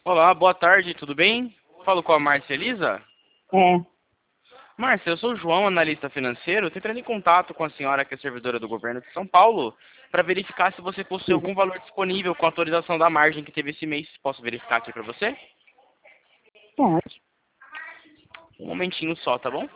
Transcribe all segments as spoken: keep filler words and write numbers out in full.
Olá, boa tarde, tudo bem? Falo com a Márcia Elisa. É, Márcia, eu sou o João, analista financeiro. Estou entrando em contato com a senhora que é servidora do governo de São Paulo para verificar se você possui sim, algum valor disponível com a atualização da margem que teve esse mês. Posso verificar aqui para você? pode. Um momentinho só, tá bom?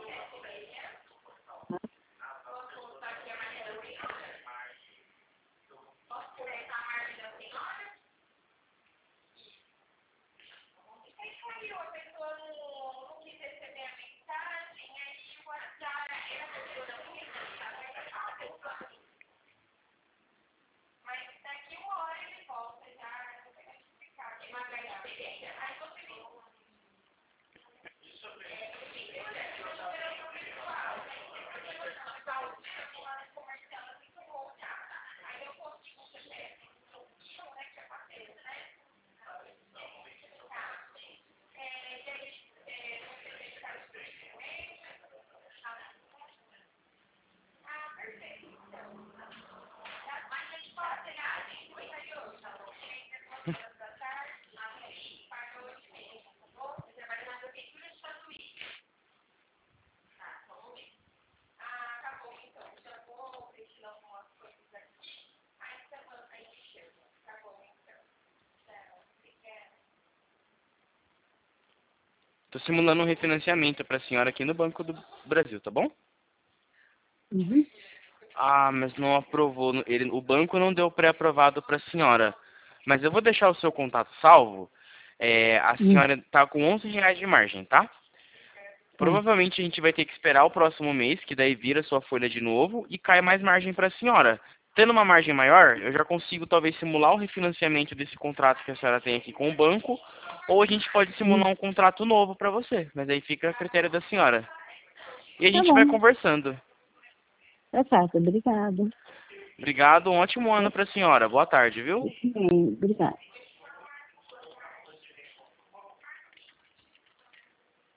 Estou simulando um refinanciamento para a senhora aqui no Banco do Brasil, tá bom? Uhum. Ah, mas não aprovou. Ele, o banco não deu pré-aprovado para a senhora. Mas eu vou deixar o seu contato salvo. É, a Hum, senhora está com onze reais de margem, tá? tá. Provavelmente a gente vai ter que esperar o próximo mês, que daí vira sua folha de novo e cai mais margem para a senhora. Tendo uma margem maior, eu já consigo talvez simular o refinanciamento desse contrato que a senhora tem aqui com o banco, ou a gente pode Hum, simular um contrato novo para você, mas aí fica a critério da senhora. E a tá gente vai bom. conversando. Tá certo, obrigado. Obrigado, um ótimo ano Eu para a senhora. Boa tarde, viu? também, obrigado.